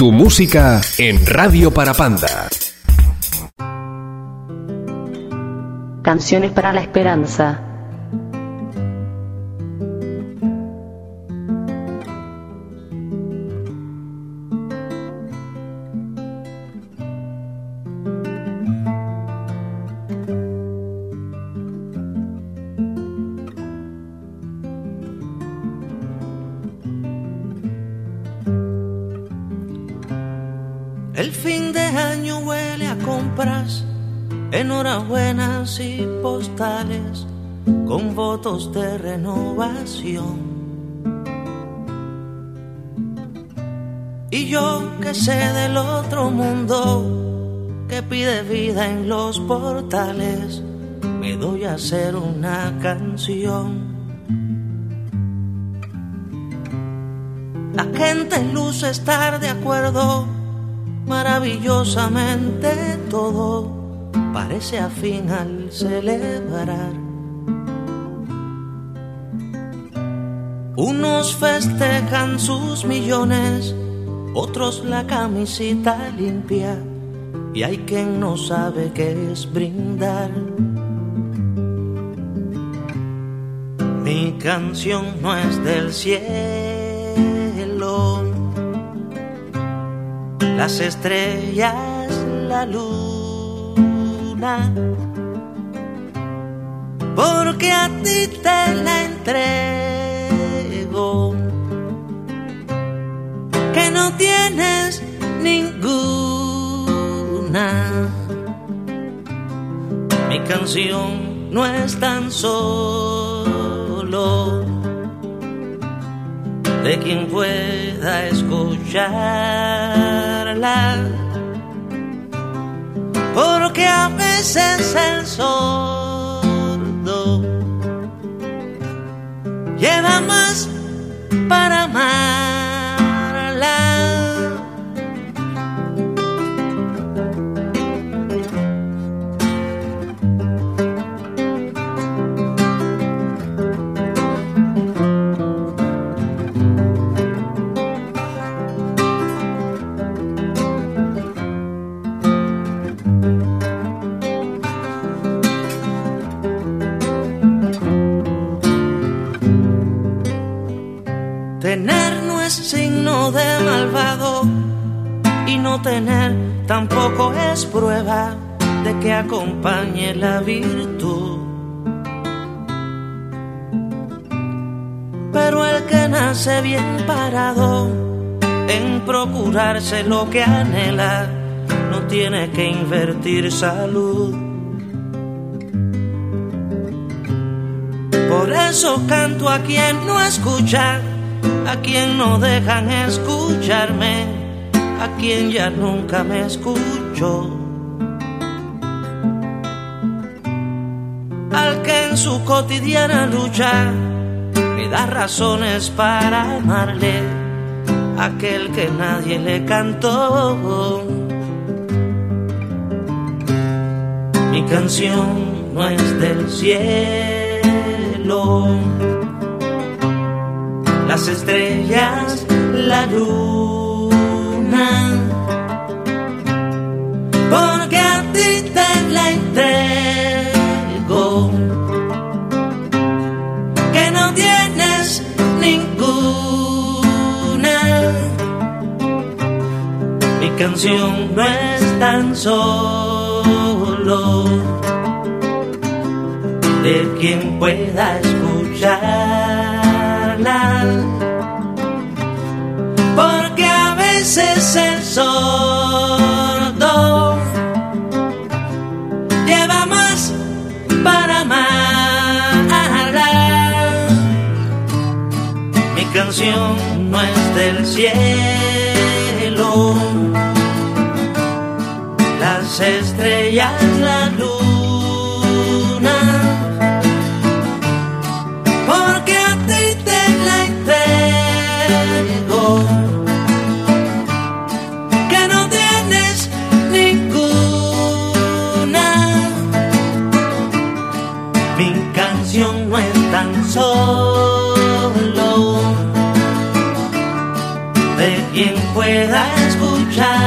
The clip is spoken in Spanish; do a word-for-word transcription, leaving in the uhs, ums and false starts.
Tu música en Radio Parapanda. Canciones para la esperanza. El fin de año huele a compras, enhorabuenas y postales con votos de renovación. Y yo que sé del otro mundo que pide vida en los portales, me doy a hacer una canción. La gente luce estar de acuerdo, maravillosamente todo parece afín al celebrar. Unos festejan sus millones, otros la camisita limpia, y hay quien no sabe qué es brindar. Mi canción no es del cielo, las estrellas, la luna, porque a ti te la entrego, que no tienes ninguna. Mi canción no es tan solo de quien pueda escucharla, porque a veces el sordo lleva más para amarla. Tener no es signo de malvado, y no tener tampoco es prueba de que acompañe la virtud. Pero el que nace bien parado en procurarse lo que anhela, no tiene que invertir salud. Por eso canto a quien no escucha, a quien no dejan escucharme, a quien ya nunca me escucho, al que en su cotidiana lucha me da razones para amarle, aquel que nadie le cantó. Mi canción no es del cielo, las estrellas, la luna, porque a ti te la entrego, que no tienes ninguna. Mi canción no es tan solo de quien pueda escucharla, porque a veces el sordo lleva más para amarla. Mi canción no es del cielo, las estrellas, la luna, porque a ti te la entrego, que no tienes ninguna. Mi canción no es tan solo de quien pueda escuchar, la